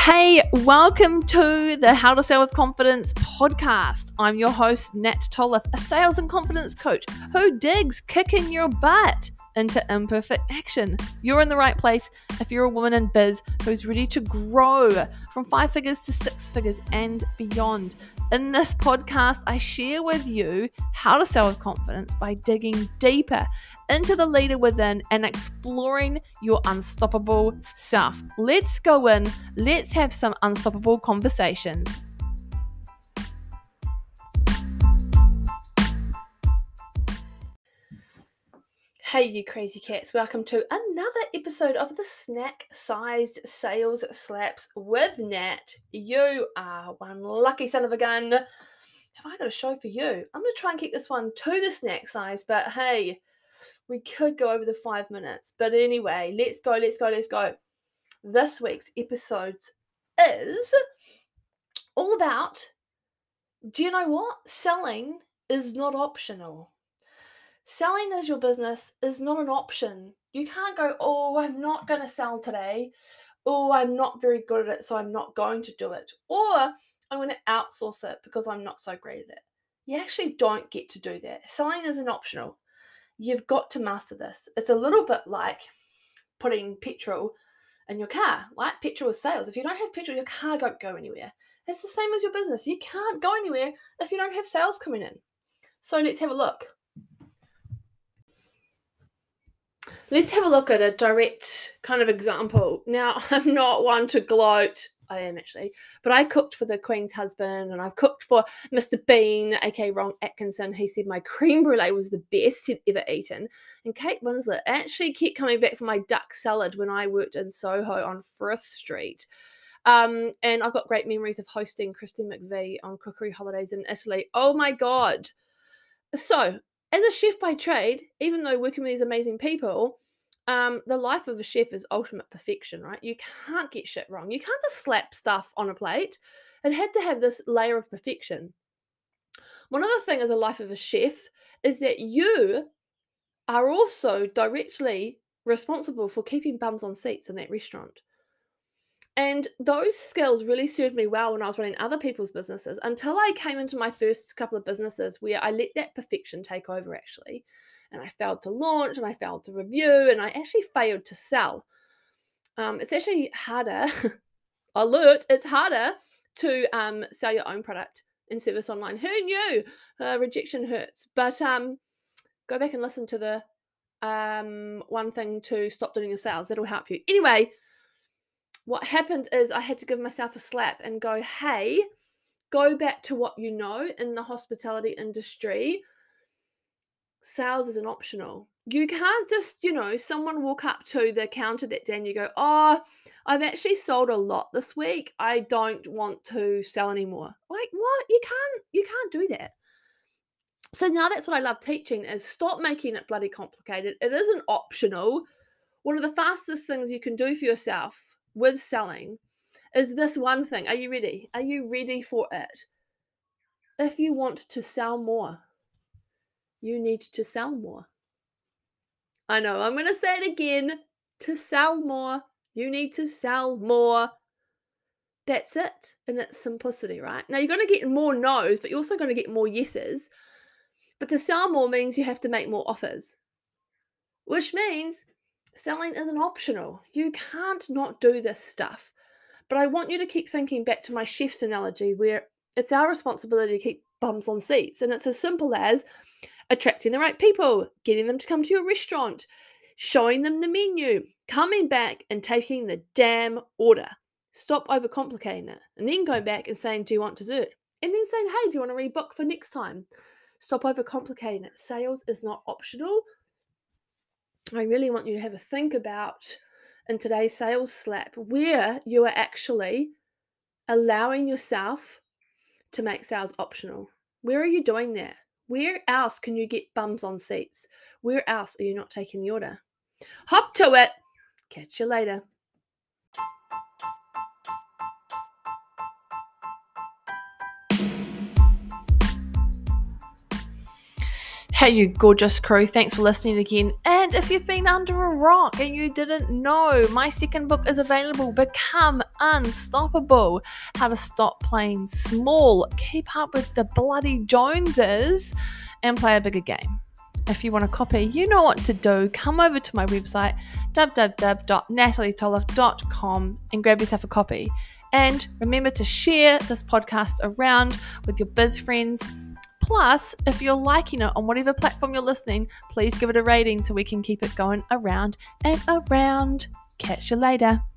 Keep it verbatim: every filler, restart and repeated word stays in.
Hey, welcome to the How to Sell with Confidence podcast. I'm your host, Nat Tollif, a sales and confidence coach who digs kicking your butt into imperfect action. You're in the right place if you're a woman in biz who's ready to grow from five figures to six figures and beyond. In this podcast, I share with you how to sell with confidence by digging deeper into the leader within and exploring your unstoppable self. Let's go in, let's have some unstoppable conversations. Hey, you crazy cats, welcome to another episode of the Snack-Sized Sales Slaps with Nat. You are one lucky son of a gun. Have I got a show for you? I'm going to try and keep this one to the snack size, but hey, we could go over the five minutes. But anyway, let's go, let's go, let's go. This week's episode is all about, do you know what? Selling is not optional. Selling as your business is not an option. You can't go, oh, I'm not going to sell today. Oh, I'm not very good at it, so I'm not going to do it. Or I'm going to outsource it because I'm not so great at it. You actually don't get to do that. Selling isn't optional. You've got to master this. It's a little bit like putting petrol in your car, right? Petrol is sales. If you don't have petrol, your car won't go anywhere. It's the same as your business. You can't go anywhere if you don't have sales coming in. So let's have a look. Let's have a look at a direct kind of example. Now, I'm not one to gloat. I am actually. But I cooked for the Queen's husband and I've cooked for Mister Bean, aka Ron Atkinson. He said my creme brulee was the best he'd ever eaten. And Kate Winslet actually kept coming back for my duck salad when I worked in Soho on Frith Street. Um, and I've got great memories of hosting Christine McVie on cookery holidays in Italy. Oh my God. So, as a chef by trade, even though working with these amazing people, um, the life of a chef is ultimate perfection, right? You can't get shit wrong. You can't just slap stuff on a plate. It had to have this layer of perfection. One other thing as a life of a chef is that you are also directly responsible for keeping bums on seats in that restaurant. And those skills really served me well when I was running other people's businesses until I came into my first couple of businesses where I let that perfection take over actually. And I failed to launch and I failed to review and I actually failed to sell. Um, it's actually harder, alert, it's harder to um, sell your own product and service online. Who knew? Uh, rejection hurts. But um, go back and listen to the um, one thing to stop doing your sales. That'll help you. Anyway, what happened is I had to give myself a slap and go, hey, go back to what you know in the hospitality industry. Sales isn't optional. You can't just, you know, someone walk up to the counter that day and you go, oh, I've actually sold a lot this week. I don't want to sell anymore. Like, what? You can't, you can't do that. So now that's what I love teaching is stop making it bloody complicated. It isn't optional. One of the fastest things you can do for yourself with selling is this one thing. Are you ready? Are you ready for it? If you want to sell more, you need to sell more. I know, I'm going to say it again. To sell more, you need to sell more. That's it in its simplicity, right? Now, you're going to get more no's, but you're also going to get more yeses. But to sell more means you have to make more offers, which means selling isn't optional. You can't not do this stuff. But I want you to keep thinking back to my chef's analogy where it's our responsibility to keep bums on seats. And it's as simple as attracting the right people, getting them to come to your restaurant, showing them the menu, coming back and taking the damn order. Stop overcomplicating it. And then going back and saying, do you want dessert? And then saying, hey, do you want to rebook for next time? Stop overcomplicating it. Sales is not optional. I really want you to have a think about in today's sales slap where you are actually allowing yourself to make sales optional. Where are you doing that? Where else can you get bums on seats? Where else are you not taking the order? Hop to it. Catch you later. Hey, you gorgeous crew. Thanks for listening again. And if you've been under a rock and you didn't know, my second book is available, Become Unstoppable, How to Stop Playing Small, Keep Up with the Bloody Joneses, and Play a Bigger Game. If you want a copy, you know what to do. Come over to my website, w w w dot natalie toloff dot com, and grab yourself a copy. And remember to share this podcast around with your biz friends. Plus, if you're liking it on whatever platform you're listening, please give it a rating so we can keep it going around and around. Catch you later.